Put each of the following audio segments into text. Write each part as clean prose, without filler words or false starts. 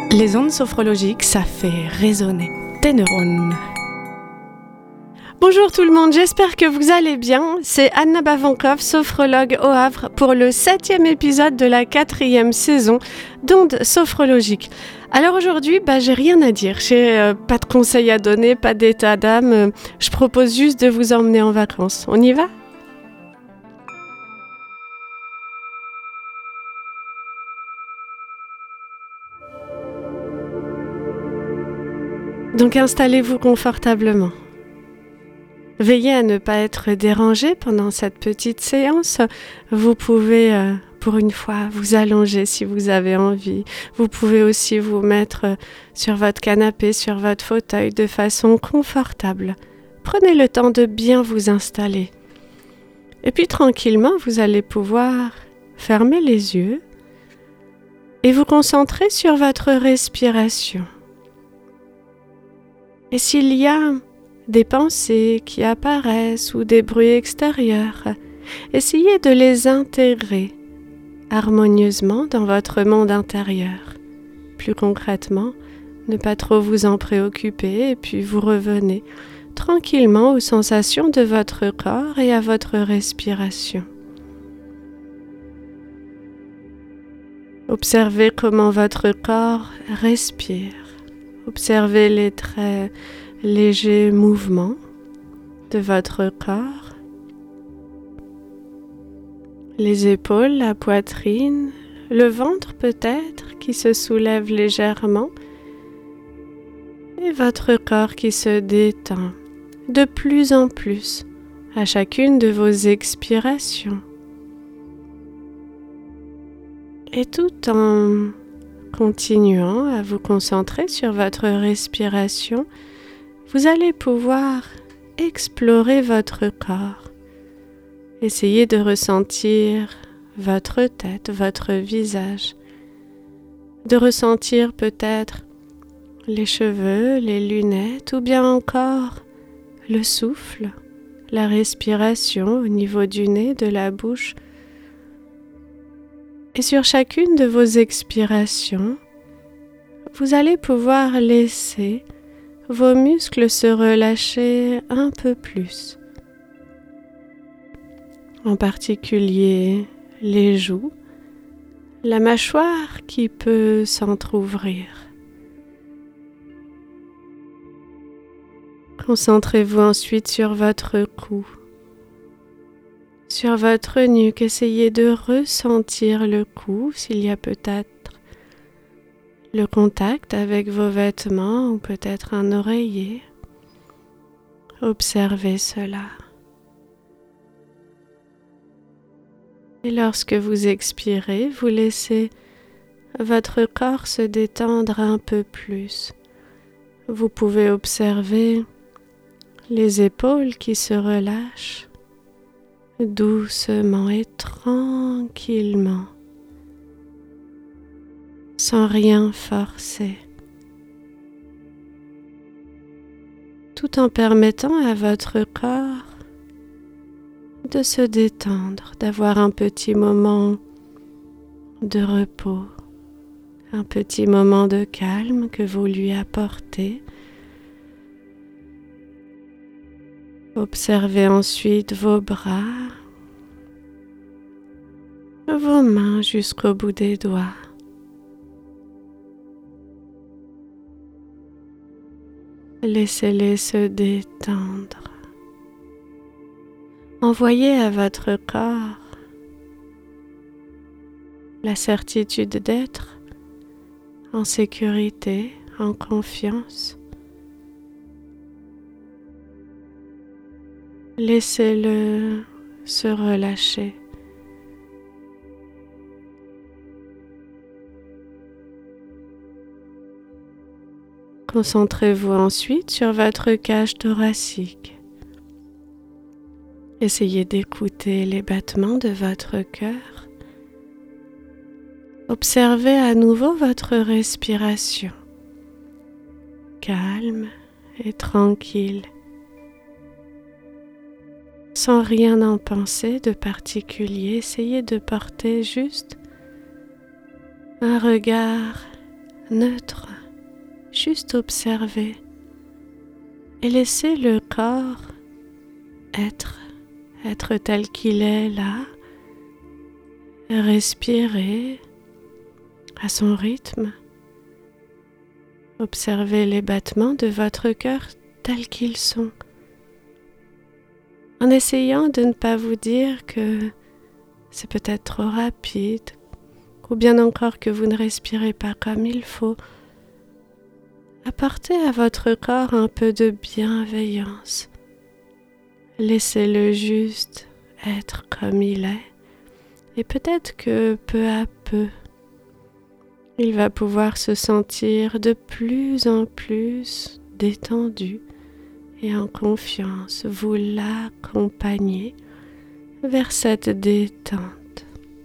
Les ondes sophrologiques, ça fait résonner tes neurones. Bonjour tout le monde, j'espère que vous allez bien. C'est Anna Bavankov, sophrologue au Havre, pour le 7e épisode de la 4e saison d'ondes sophrologiques. Alors aujourd'hui, j'ai rien à dire, j'ai pas de conseils à donner, pas d'état d'âme. Je propose juste de vous emmener en vacances. On y va ? Donc installez-vous confortablement. Veillez à ne pas être dérangé pendant cette petite séance. Vous pouvez, pour une fois, vous allonger si vous avez envie. Vous pouvez aussi vous mettre sur votre canapé, sur votre fauteuil de façon confortable. Prenez le temps de bien vous installer. Et puis tranquillement, vous allez pouvoir fermer les yeux et vous concentrer sur votre respiration. Et s'il y a des pensées qui apparaissent ou des bruits extérieurs, essayez de les intégrer harmonieusement dans votre monde intérieur. Plus concrètement, ne pas trop vous en préoccuper et puis vous revenez tranquillement aux sensations de votre corps et à votre respiration. Observez comment votre corps respire. Observez les très légers mouvements de votre corps, les épaules, la poitrine, le ventre peut-être qui se soulève légèrement et votre corps qui se détend de plus en plus à chacune de vos expirations. Et tout en continuant à vous concentrer sur votre respiration, vous allez pouvoir explorer votre corps. Essayez de ressentir votre tête, votre visage, de ressentir peut-être les cheveux, les lunettes ou bien encore le souffle, la respiration au niveau du nez, de la bouche. Et sur chacune de vos expirations, vous allez pouvoir laisser vos muscles se relâcher un peu plus. En particulier les joues, la mâchoire qui peut s'entrouvrir. Concentrez-vous ensuite sur votre cou. Sur votre nuque, essayez de ressentir le cou, s'il y a peut-être le contact avec vos vêtements ou peut-être un oreiller. Observez cela. Et lorsque vous expirez, vous laissez votre corps se détendre un peu plus. Vous pouvez observer les épaules qui se relâchent doucement et tranquillement, sans rien forcer, tout en permettant à votre corps de se détendre, d'avoir un petit moment de repos, un petit moment de calme que vous lui apportez. Observez ensuite vos bras, vos mains jusqu'au bout des doigts. Laissez-les se détendre. Envoyez à votre corps la certitude d'être en sécurité, en confiance. Laissez-le se relâcher. Concentrez-vous ensuite sur votre cage thoracique. Essayez d'écouter les battements de votre cœur. Observez à nouveau votre respiration, calme et tranquille. sans rien en penser de particulier. Essayez de porter juste un regard neutre, juste observer et laisser le corps être tel qu'il est là, respirer à son rythme. Observez les battements de votre cœur tels qu'ils sont, en essayant de ne pas vous dire que c'est peut-être trop rapide, ou bien encore que vous ne respirez pas comme il faut. Apportez à votre corps un peu de bienveillance. Laissez-le juste être comme il est, et peut-être que peu à peu, il va pouvoir se sentir de plus en plus détendu et en confiance. Vous l'accompagnez vers cette détente.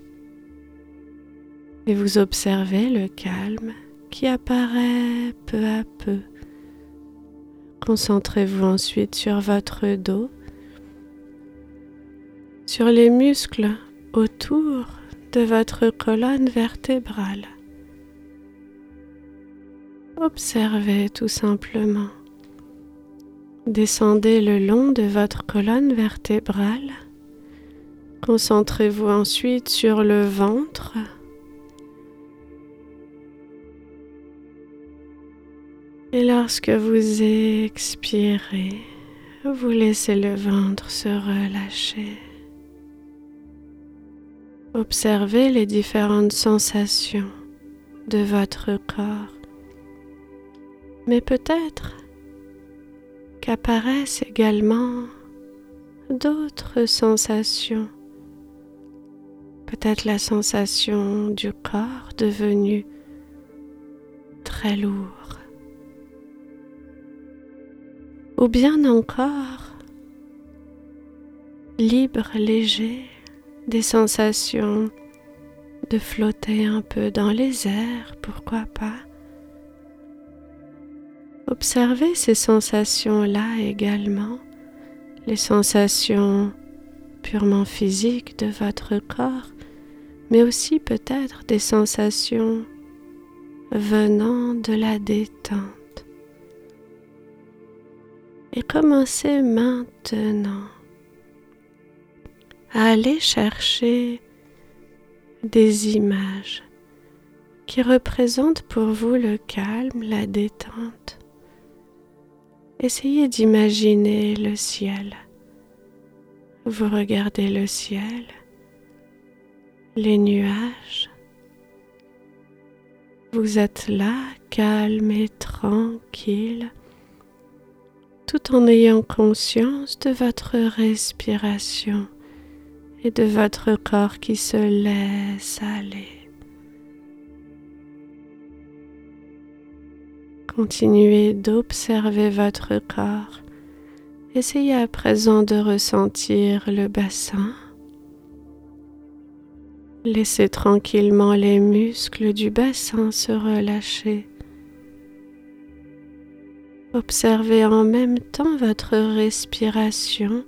Et vous observez le calme qui apparaît peu à peu. Concentrez-vous ensuite sur votre dos, sur les muscles autour de votre colonne vertébrale. Observez tout simplement. Descendez le long de votre colonne vertébrale. Concentrez-vous ensuite sur le ventre. Et lorsque vous expirez, vous laissez le ventre se relâcher. Observez les différentes sensations de votre corps. Mais peut-être qu'apparaissent également d'autres sensations. Peut-être la sensation du corps devenu très lourd. Ou bien encore libre, léger, des sensations de flotter un peu dans les airs, pourquoi pas. Observez ces sensations-là également, les sensations purement physiques de votre corps, mais aussi peut-être des sensations venant de la détente. Et commencez maintenant à aller chercher des images qui représentent pour vous le calme, la détente. Essayez d'imaginer le ciel. Vous regardez le ciel, les nuages. Vous êtes là, calme et tranquille, tout en ayant conscience de votre respiration et de votre corps qui se laisse aller. Continuez d'observer votre corps. Essayez à présent de ressentir le bassin. Laissez tranquillement les muscles du bassin se relâcher. Observez en même temps votre respiration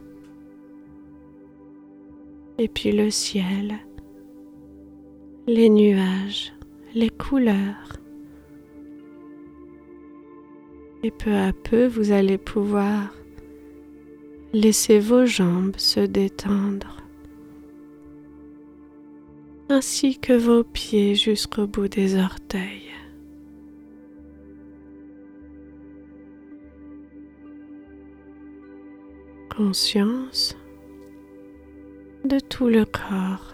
et puis le ciel, les nuages, les couleurs. Et peu à peu, vous allez pouvoir laisser vos jambes se détendre, ainsi que vos pieds jusqu'au bout des orteils. Conscience de tout le corps.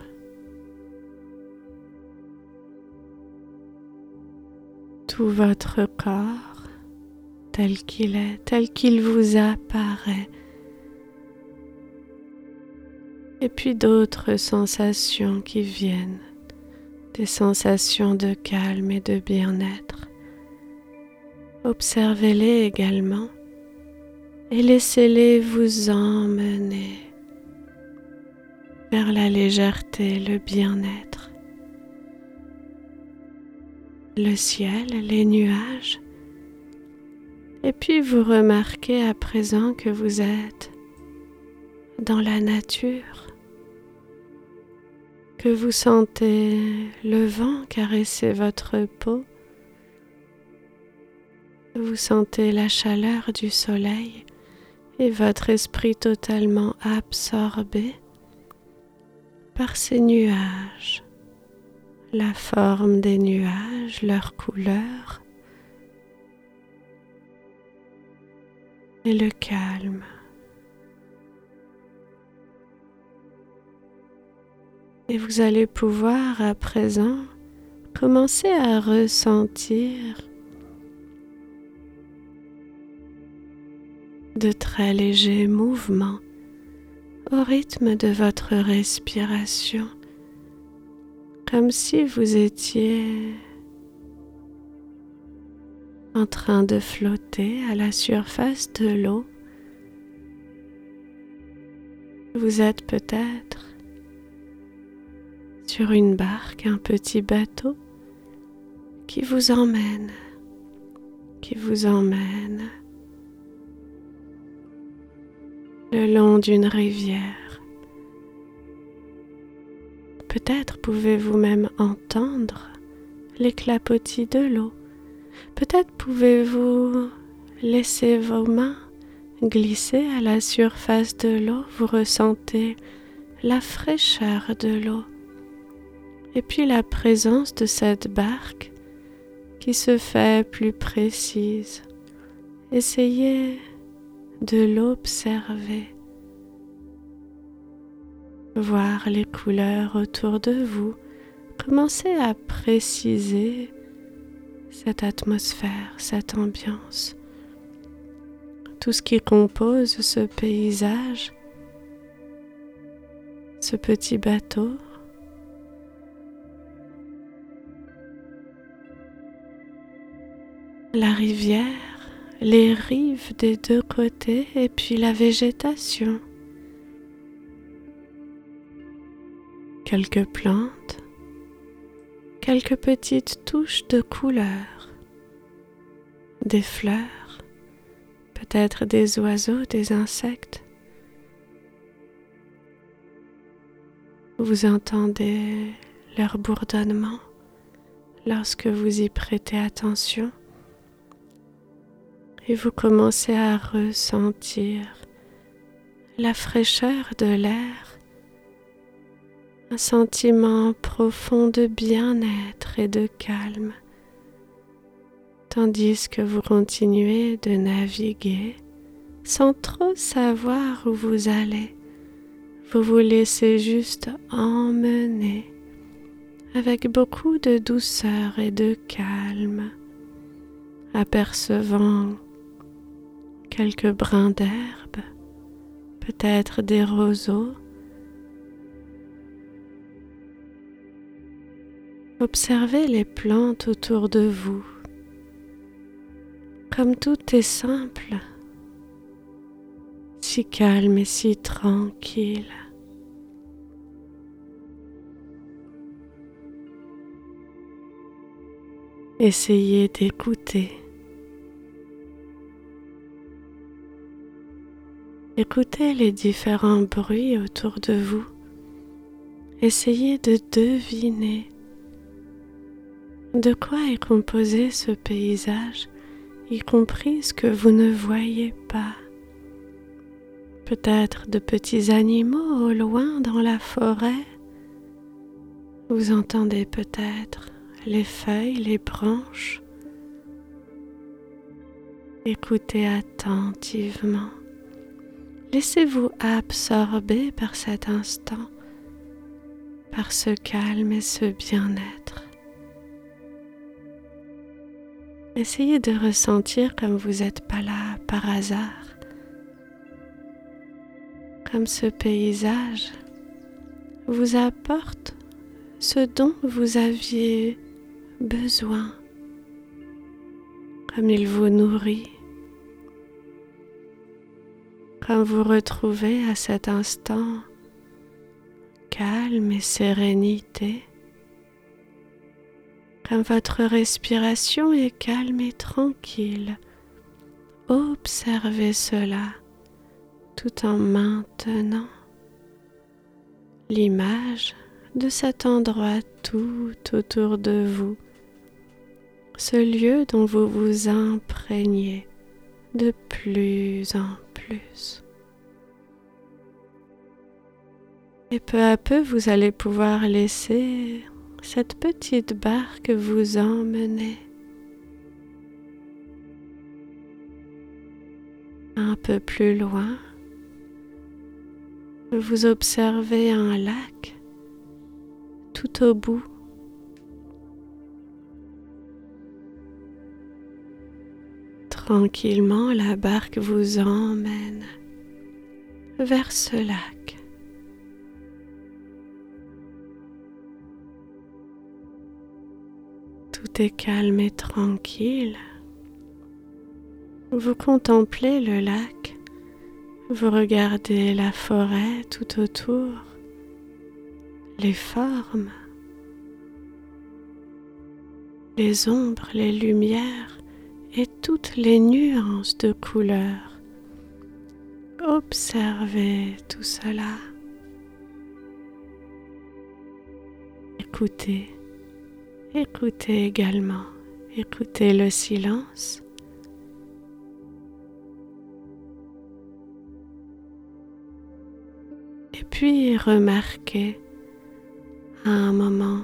Tout votre corps tel qu'il est, tel qu'il vous apparaît. Et puis d'autres sensations qui viennent, des sensations de calme et de bien-être. Observez-les également et laissez-les vous emmener vers la légèreté, le bien-être. Le ciel, les nuages. Et puis vous remarquez à présent que vous êtes dans la nature, que vous sentez le vent caresser votre peau, Vous sentez la chaleur du soleil et votre esprit totalement absorbé par ces nuages, la forme des nuages, leur couleur et le calme. Et vous allez pouvoir à présent commencer à ressentir de très légers mouvements au rythme de votre respiration, comme si vous étiez en train de flotter à la surface de l'eau. Vous êtes peut-être sur une barque, un petit bateau qui vous emmène le long d'une rivière. Peut-être pouvez-vous même entendre les clapotis de l'eau. Peut-être pouvez-vous laisser vos mains glisser à la surface de l'eau. Vous ressentez la fraîcheur de l'eau. Et puis la présence de cette barque qui se fait plus précise. Essayez de l'observer, voir les couleurs autour de vous. Commencez à préciser cette atmosphère, cette ambiance, tout ce qui compose ce paysage, ce petit bateau. La rivière, les rives des deux côtés et puis la végétation. Quelques plantes, quelques petites touches de couleurs, des fleurs, peut-être des oiseaux, des insectes. Vous entendez leur bourdonnement lorsque vous y prêtez attention. Et vous commencez à ressentir la fraîcheur de l'air, un sentiment profond de bien-être et de calme, tandis que vous continuez de naviguer sans trop savoir où vous allez. Vous vous laissez juste emmener avec beaucoup de douceur et de calme, apercevant quelques brins d'herbe, peut-être des roseaux. Observez les plantes autour de vous. Comme tout est simple, si calme et si tranquille. Essayez d'écouter. Écoutez les différents bruits autour de vous. Essayez de deviner de quoi est composé ce paysage, y compris ce que vous ne voyez pas. Peut-être de petits animaux au loin dans la forêt. Vous entendez peut-être les feuilles, les branches. Écoutez attentivement. Laissez-vous absorber par cet instant, par ce calme et ce bien-être. Essayez de ressentir comme vous n'êtes pas là par hasard, comme ce paysage vous apporte ce dont vous aviez besoin, comme il vous nourrit. Quand vous retrouvez à cet instant calme et sérénité, quand votre respiration est calme et tranquille, observez cela tout en maintenant l'image de cet endroit tout autour de vous. ce lieu dont vous vous imprégnez de plus en plus. Et peu à peu, vous allez pouvoir laisser cette petite barque vous emmener un peu plus loin. Vous observez un lac tout au bout. Tranquillement, la barque vous emmène vers ce lac. Tout est calme et tranquille. Vous contemplez le lac, vous regardez la forêt tout autour, les formes, les ombres, les lumières et toutes les nuances de couleurs. Observez tout cela. Écoutez également. Écoutez le silence. Et puis remarquez à un moment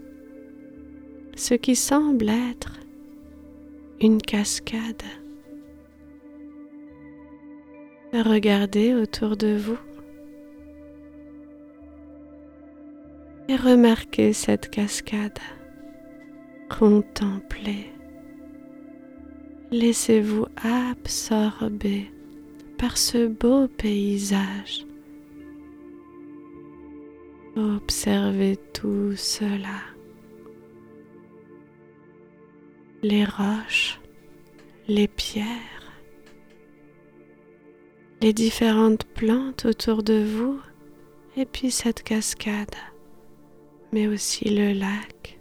ce qui semble être une cascade. Regardez autour de vous et remarquez cette cascade. Contemplez. Laissez-vous absorber par ce beau paysage. Observez tout cela. Les roches, les pierres, les différentes plantes autour de vous et puis cette cascade, mais aussi le lac.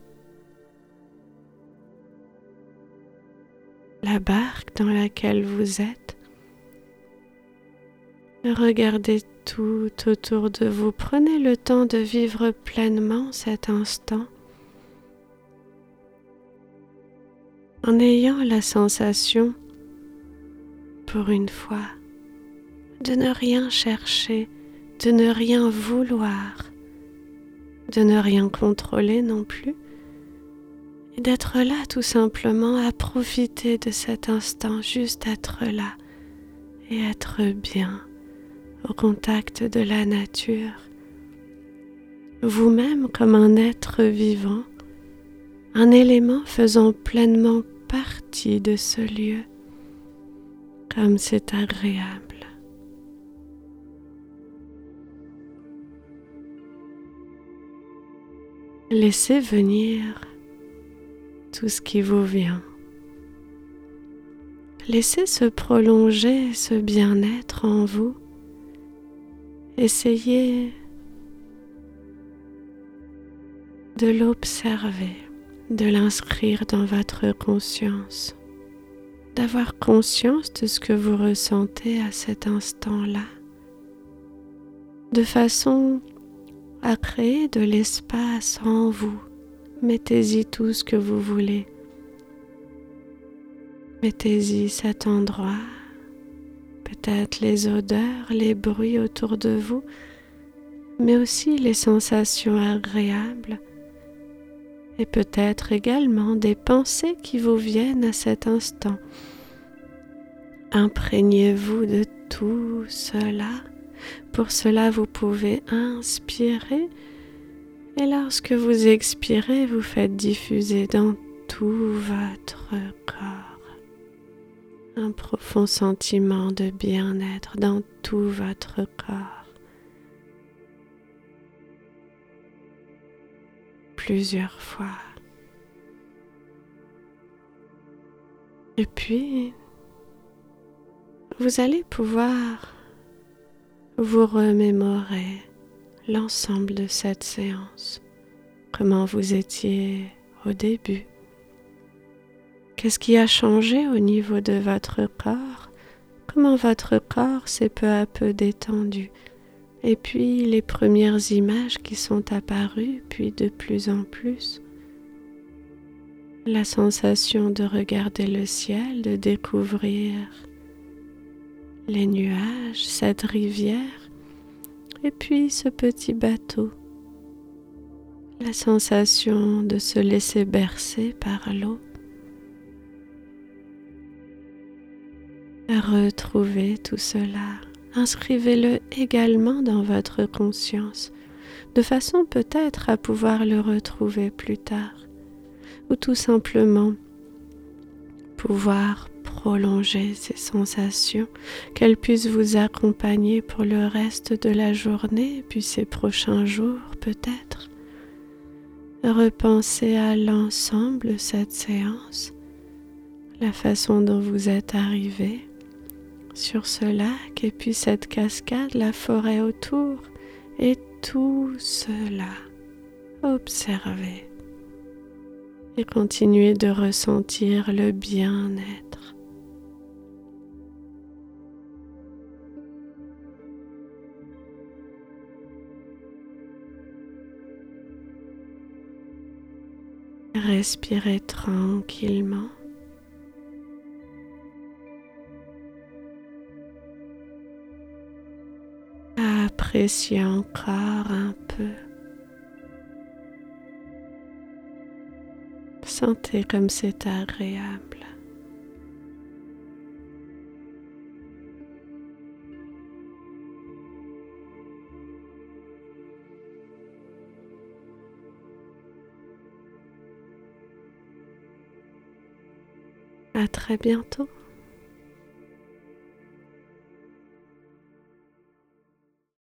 La barque dans laquelle vous êtes. Regardez tout autour de vous. Prenez le temps de vivre pleinement cet instant en ayant la sensation, pour une fois, de ne rien chercher, de ne rien vouloir, de ne rien contrôler non plus, et d'être là tout simplement à profiter de cet instant, juste être là et être bien au contact de la nature. Vous-même comme un être vivant, un élément faisant pleinement partie de ce lieu, comme c'est agréable. Laissez venir tout ce qui vous vient. Laissez se prolonger ce bien-être en vous. Essayez de l'observer, de l'inscrire dans votre conscience, d'avoir conscience de ce que vous ressentez à cet instant-là, de façon à créer de l'espace en vous. Mettez-y tout ce que vous voulez. Mettez-y cet endroit, peut-être les odeurs, les bruits autour de vous, mais aussi les sensations agréables et peut-être également des pensées qui vous viennent à cet instant. Imprégnez-vous de tout cela. Pour cela, vous pouvez inspirer et lorsque vous expirez, vous faites diffuser dans tout votre corps un profond sentiment de bien-être dans tout votre corps. Plusieurs fois. Et puis, vous allez pouvoir vous remémorer l'ensemble de cette séance, comment vous étiez au début, qu'est-ce qui a changé au niveau de votre corps, comment votre corps s'est peu à peu détendu, et puis les premières images qui sont apparues, puis de plus en plus. la sensation de regarder le ciel, de découvrir les nuages, cette rivière, et puis ce petit bateau. La sensation de se laisser bercer par l'eau. Retrouvez tout cela. Inscrivez-le également dans votre conscience, de façon peut-être à pouvoir le retrouver plus tard, ou tout simplement pouvoir prolonger ces sensations, qu'elles puissent vous accompagner pour le reste de la journée, puis ces prochains jours peut-être. Repensez à l'ensemble de cette séance, la façon dont vous êtes arrivé sur ce lac et puis cette cascade, la forêt autour et tout cela. Observez et continuez de ressentir le bien-être. Respirez tranquillement. Appréciez encore un peu. Sentez comme c'est agréable. À très bientôt.